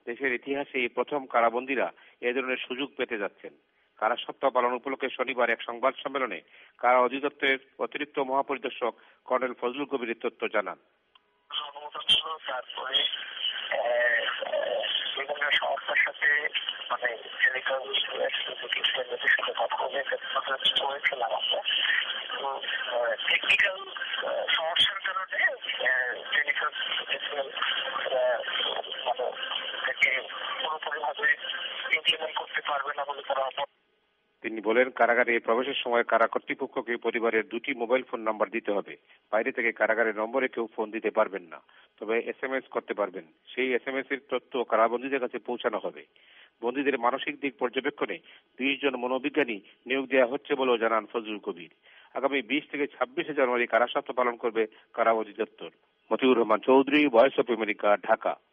দেশের ইতিহাসে এই প্রথম কারাবন্দীরা এ ধরনের সুযোগ পেতে যাচ্ছেন। কারা সপ্তাহ পালন উপলক্ষে শনিবার এক সংবাদ সম্মেলনে কারা অধিদপ্তরের অতিরিক্ত মহাপরিদর্শক কর্নেল ফজলুল কবির তথ্য জানান। তারপরে বিভিন্ন সংস্থার সাথে মানে টেলিকম সাথে কথা হয়েছিলাম আমরা। তো টেকনিক্যাল সমস্যার কারণে টেলিকম মানে এটাকে পুরোপুরিভাবে ইমপ্লিমেন্ট করতে পারবে না বলে তারা। তিনি বলেন, কারাগারে প্রবেশের সময় কারা কর্তৃপক্ষকে পরিবারের 2টি মোবাইল ফোন নাম্বার দিতে হবে। বাইরে থেকে কারাগারের নম্বরে কেউ ফোন দিতে পারবেন না, তবে SMS করতে পারবেন। সেই SMS এর তথ্য কারাবন্দীদের কাছে পৌঁছানো হবে। বন্দীদের মানসিক দিক পর্যবেক্ষণে 20 জন মনোবিজ্ঞানী নিয়োগ দেওয়া হচ্ছে বলেও জানান ফজলুল কবির। আগামী 20 থেকে 26 জানুয়ারি কারা সপ্তাহ পালন করবে কারা অধিদপ্তর। Motiur Rahman Chowdhury, voice of America, Dhaka.